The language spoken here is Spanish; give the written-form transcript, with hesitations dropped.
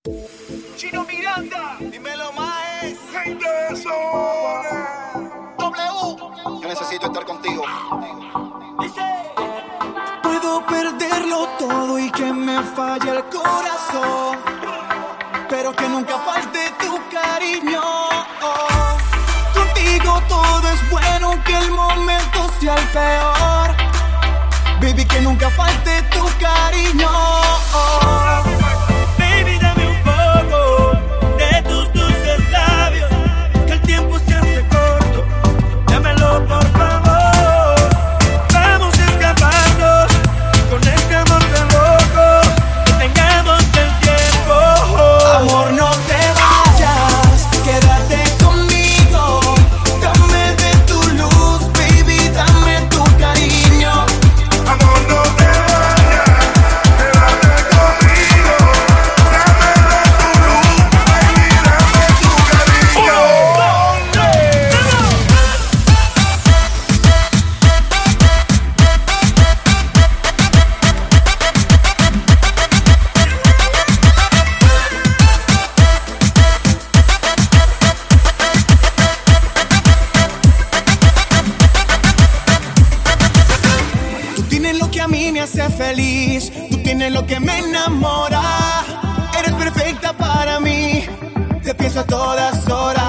Chino Miranda, Dímelo, Maes. gente de zona. W. Yo necesito estar contigo. Dice, Puedo perderlo todo y que me falle el corazón, pero que nunca falte tu cariño. Contigo todo es bueno, aunque el momento sea el peor. Baby, que nunca falte tu cariño. Baby, dame un poco de tus dulces labios, que el tiempo se hace corto. Dámelo, por favor. Vamos a escaparnos con este amor tan loco, que tengamos el tiempo. Amor, no te vayas, quédate conmigo. Dame de tu luz, baby, dame tu cariño. amor, no te vayas, quédate conmigo. Dame de tu luz, baby, dame tu cariño. Tú tienes lo que a mí me hace feliz, tú tienes lo que me enamora. Eres perfecta para mí, te pienso a todas horas.